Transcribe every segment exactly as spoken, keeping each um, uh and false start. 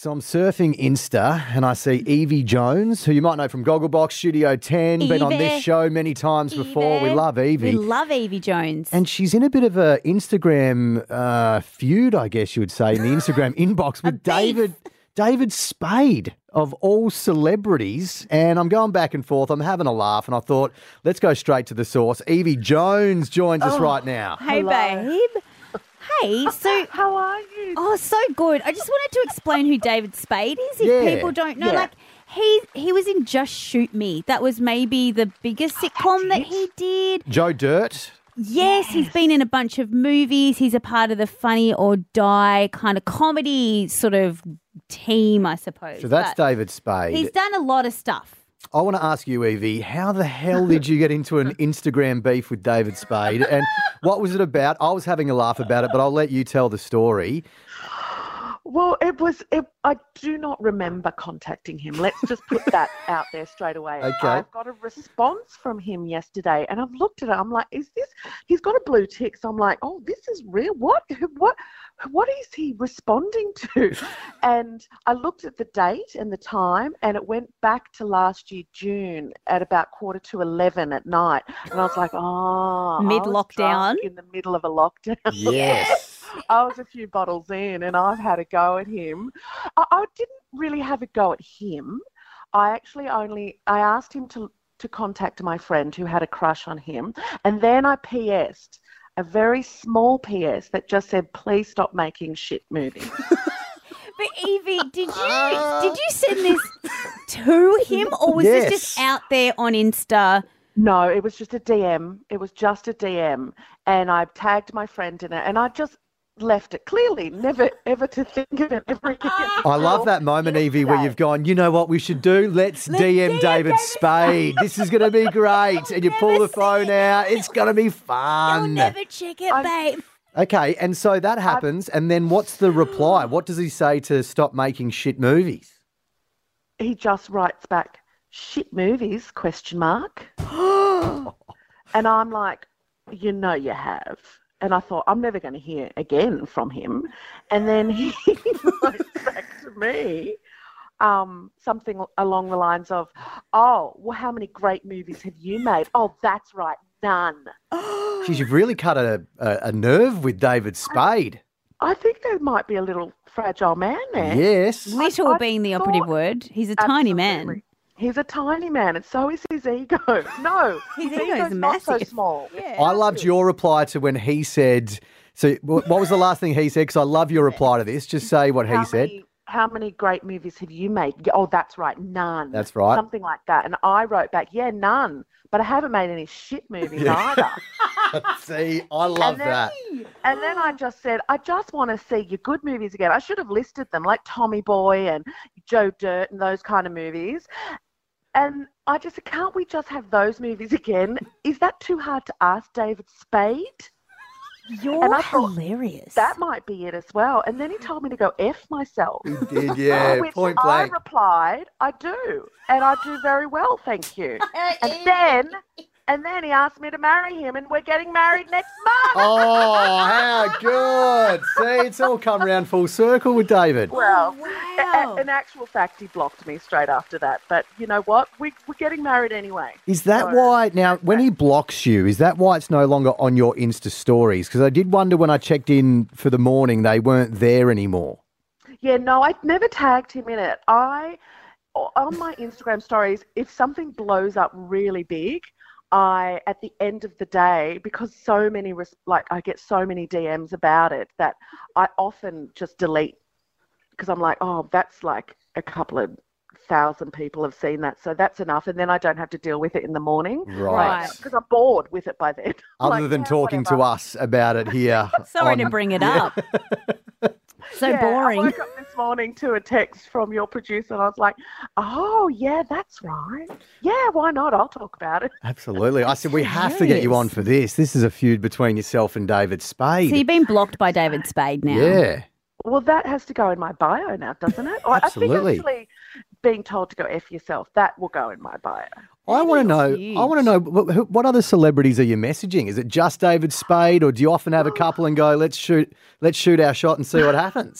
So I'm surfing Insta and I see Evie Jones, who you might know from Gogglebox, Studio ten, been on Evie. this show many times before. Evie. We love Evie. We love Evie Jones. And she's in a bit of a Instagram uh, feud, I guess you would say, in the Instagram inbox with David David Spade, of all celebrities. And I'm going back and forth. I'm having a laugh. And I thought, let's go straight to the source. Evie Jones joins us right now. Hey, Hello. babe. Hey, so... How are you? Oh, so good. I just wanted to explain who David Spade is if Yeah. people don't know. Yeah. Like, he he was in Just Shoot Me. That was maybe the biggest sitcom that he did. Joe Dirt. Yes, he's been in a bunch of movies. He's a part of the Funny or Die kind of comedy sort of team, I suppose. So that's But David Spade. he's done a lot of stuff. I want to ask you, Evie, how the hell did you get into an Instagram beef with David Spade? And what was it about? I was having a laugh about it, but I'll let you tell the story. Well, it was. It, I do not remember contacting him. Let's just put that out there straight away. Okay. I've got a response from him yesterday, and I've looked at it. I'm like, "Is this?" He's got a blue tick. So I'm like, "Oh, this is real. What? What? What is he responding to?" And I looked at the date and the time, and it went back to last year June at about quarter to eleven at night. And I was like, "Oh, I was Mid-lockdown? drunk in the middle of a lockdown." Yes. I was a few bottles in and I've had a go at him. I, I didn't really have a go at him. I actually only, I asked him to, to contact my friend who had a crush on him. And then I P S'd a very small P S that just said, please stop making shit movies. But Evie, did you did you send this to him, or was Yes. this just out there on Insta? No, it was just a D M. It was just a D M. And I tagged my friend in it and I just left it clearly, never ever to think of it ever again. I love that moment, Evie, where you've gone, you know what we should do? Let's, Let's D M D M David David Spade. This is going to be great. And you pull never the phone seen out. It's going to be You'll fun. never check it, babe. Okay, and so that happens. And then what's the reply? What does he say to stop making shit movies? He just writes back, shit movies, question mark. And I'm like, you know you have. And I thought, I'm never going to hear again from him. And then he writes back to me um, something along the lines of, oh, well, how many great movies have you made? Oh, that's right, none. Geez, you've really cut a, a, a nerve with David Spade. I think there might be a little fragile man there. Yes. Little I being the operative thought- word. He's a tiny man. Absolutely. He's a tiny man, and so is his ego. No, His his, ego's ego's not so massive. small. Yeah. I loved your reply to when he said, so wh- what was the last thing he said? Because I love your reply to this. Just say what he How said. many, how many great movies have you made? Yeah, oh, that's right, none. That's right. Something like that. And I wrote back, yeah, none. But I haven't made any shit movies either. See, I love And then- that. And then I just said, I just want to see your good movies again. I should have listed them, like Tommy Boy and Joe Dirt and those kind of movies. And I just said, can't we just have those movies again? Is that too hard to ask David Spade? You're And I thought, hilarious. That might be it as well. And then he told me to go F myself. He did, yeah, Which point I blank. replied, I do. And I do very well, thank you. And then and then he asked me to marry him, and we're getting married next month. Oh, how good. See, it's all come round full circle with David. Well, wow. a- in actual fact, he blocked me straight after that. But you know what? We, we're getting married anyway. Is that So- why, now, when he blocks you, is that why it's no longer on your Insta stories? Because I did wonder when I checked in for the morning, they weren't there anymore. Yeah, no, I never tagged him in it. I, on my Instagram stories, if something blows up really big, I, at the end of the day, because so many, res- like I get so many D Ms about it, that I often just delete because I'm like, oh, that's like a couple of thousand people have seen that, so that's enough, and then I don't have to deal with it in the morning. Right. Because I'm bored with it by then. I'm Other like, than yeah, talking to whatever. us about it here. Sorry on- to bring it up. So Yeah, boring. I woke up this morning to a text from your producer, and I was like, "Oh, yeah, that's right. Yeah, why not? I'll talk about it." Absolutely. I said, we have to get you on for this. This is a feud between yourself and David Spade. So you've been blocked by David Spade now. Yeah. Well, that has to go in my bio now, doesn't it? Or Absolutely. I think actually being told to go F yourself, that will go in my bio. I want to know. huge. I want to know what, who- what other celebrities are you messaging? Is it just David Spade, or do you often have a couple and go, "Let's shoot, let's shoot our shot and see what happens"?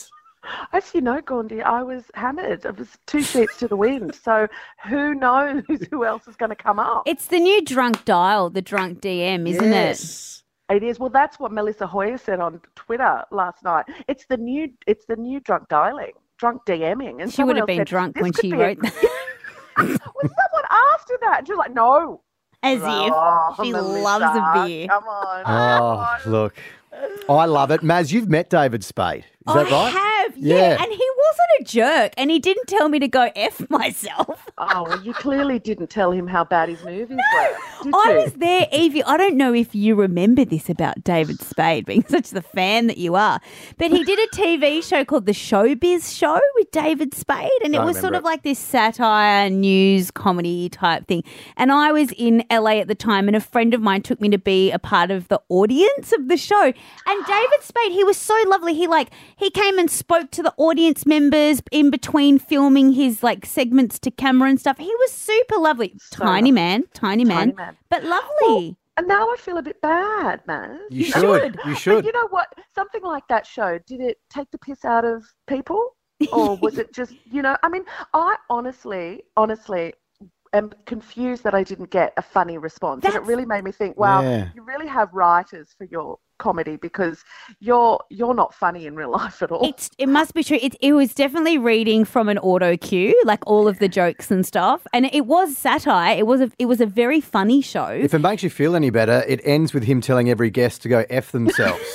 As you know, Gandhi, I was hammered. It was two sheets to the wind. So who knows who else is going to come up? It's the new drunk dial, the drunk D M, isn't yes. It is. Well, that's what Melissa Hoyer said on Twitter last night. It's the new. It's the new drunk dialing, drunk DMing. And it? She would someone have else been said, drunk "This when could she be wrote a-" that. Well, someone asked her that, and she was like, "No." As Oh, if she Melissa, loves a beer. Come on. Oh, look. I love it. Maz, you've met David Spade. Is that I right? have, yeah. Yeah. And he wasn't a jerk, and he didn't tell me to go F myself. Oh, well, you clearly didn't tell him how bad his movies were, did I you? was there, Evie. I don't know if you remember this about David Spade, being such the fan that you are, but he did a T V show called The Showbiz Show with David Spade, and it I was sort remember of it. like this satire, news, comedy type thing. And I was in L A at the time, and a friend of mine took me to be a part of the audience of the show. And David Spade, he was so lovely. He like he came and spoke to the audience members in between filming his like segments to camera and stuff. He was super lovely. So tiny man, tiny man, Tiny man. but lovely. And now I feel a bit bad, man. You should. You should. But you know what? Something like that show, did it take the piss out of people? Or was it just, you know, I mean, I honestly, honestly am confused that I didn't get a funny response. And That's- it really made me think, wow, Yeah. you really have writers for your comedy because you're you're not funny in real life at all. It's it must be true. It it was definitely reading from an auto cue, like all of the jokes and stuff, and it was satire. It was a it was a very funny show. If it makes you feel any better, it ends with him telling every guest to go F themselves.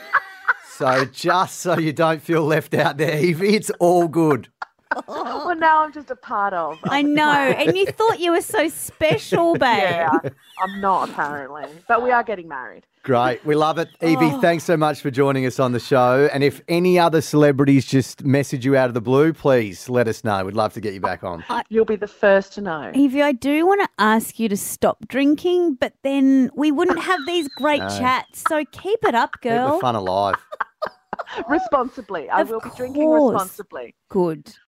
So just so you don't feel left out there, Evie, it's all good. Well, now I'm just a part of. I know, and you thought you were so special, babe. Yeah, I'm not apparently, but we are getting married. Great. We love it. Evie, Oh. thanks so much for joining us on the show. And if any other celebrities just message you out of the blue, please let us know. We'd love to get you back on. You'll be the first to know. Evie, I do want to ask you to stop drinking, but then we wouldn't have these great No. chats. So keep it up, Keep girl. the fun alive. Responsibly. I Of will be drinking course. responsibly. Good.